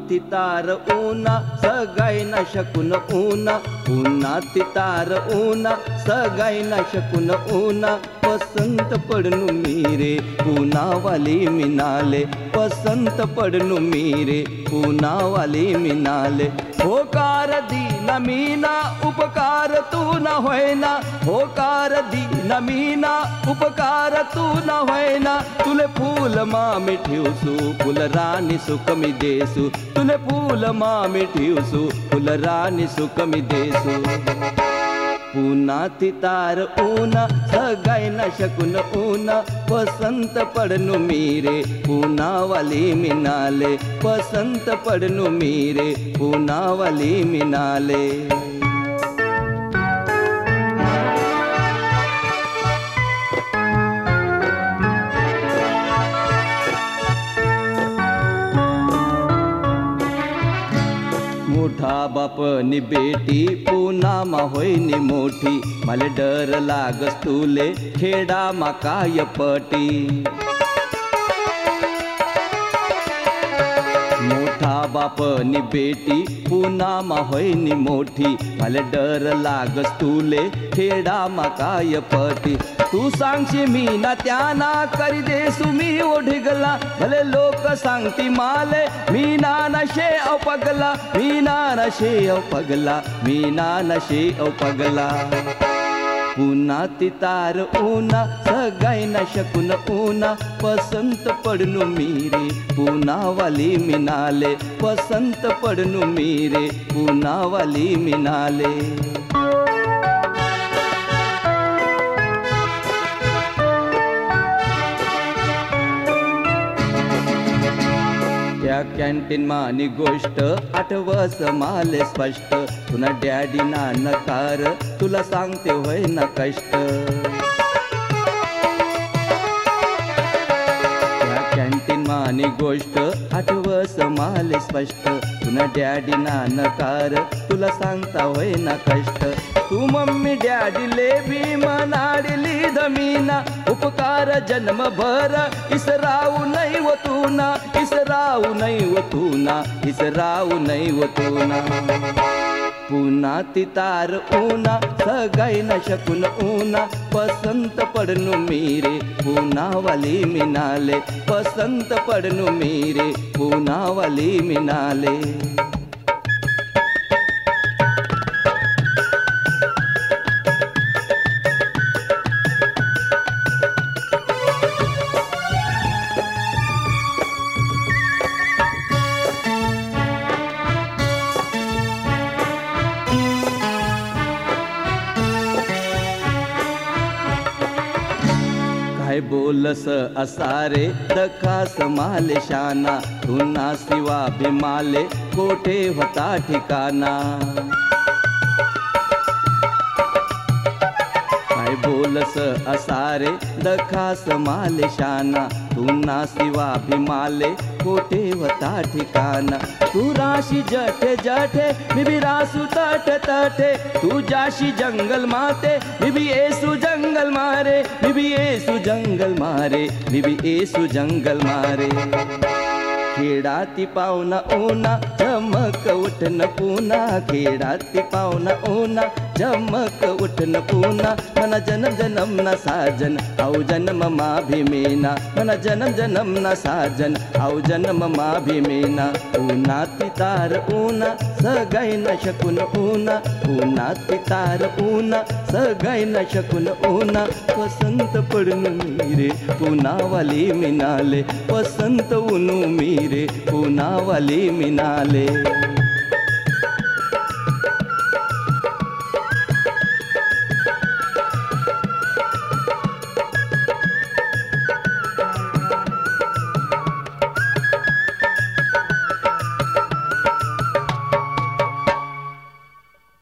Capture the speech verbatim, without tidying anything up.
तितार ऊना सगाई न शकून ऊना पुन्हा तितार ऊना सगाई न शकून ऊना पसंत पडनु मीरे पुन्हा वाली मिनाले पसंत पडनु मीरे पुन्हा वाली मिनाले होकार दीन मीना उपकार तू न होयना होकार दीन मीना उपकार तू न होयना तुले फूल मामी ठेवसू फुल राणी सुख मी देसू तुले फूल मामी ठेवसू फुल राणी सुख मी देसू पुन्हा तितार ऊना सगाई न शकून ऊना पसंत पडनु मीरे पुन्हा वाली मिनाले पसंत पडनु मीरे पुन्हा वाली मिनाले मोठा बापनी बेटी पुन्हा मा होईनी मोठी मला डर लागस तुले खेडा मा काय पटी मोठा बापनी बेटी पुन्हा मा होईनी मोठी मला डर लागस तुले खेडा मा काय पटी तू सांगशी मी ना त्याना करी देसू मी ओढिगला भले लोक सांगती माले मी ना नशे औ पगला मी ना नशे औ पगला मी ना नशे औ पगला पुन्हा तितार ऊना सगाई न शकून ऊना पसंत पडनु मीरे पुन्हा वाली मिनाले पसंत पडनु मीरे पुन्हा वाली मिनाले त्या कॅन्टीन मानी गोष्ट आठवस माले स्पष्ट तुला डॅडी ना नकार तुला सांगते होय ना कष्ट त्या कॅन्टीन मानी गोष्ट आठवस माले स्पष्ट तुला डॅडी ना नकार तुला सांगता होय ना कष्ट तू मम्मी डॅडी ले भी मनाडली धमीना उपकार जन्म भर इसराऊ नाही व तूना इसराऊ नाही व तूना इसराऊ नाही व तूना पुन्हा तितार ऊना सगाई न शकून ऊना पसंत पडनु मीरे पुन्हा वाली मिनाले पसंत पडनु मीरे पुन्हा वाली मिनाले काय बोलस असारे दखास माले शाना तुना शिवा भीमाले कोठे होता ठिकाना काय बोलस असारे दखास माले शाना तुना शिवा भीमाले कोठे होता ठिकाना तू राशी जठे जठे मी भी रासू तटे तटे तू जाशी जंगल माते मी भी एसू जंगल मारे मी भी एसू जंगल मारे मी भी एसू जंगल मारे खेडाती पावना ऊना चमक उठन पुन्हा खेडाती पावना ऊना चमक उठन पुन्हा मन जन्म जन्म न साजन औ जन्म मा भीमेना मन जन्म जन्म न साजन औ जन्म मा भीमेना ऊना तितार ऊना सगाई न शकून ऊना ऊना तितार ऊना सगाई न शकून ऊना पसंत पडनु मीरे पुन्हा वाली मिनाले पसंत ऊनू मीरे पुन्हा वाली मिनाले।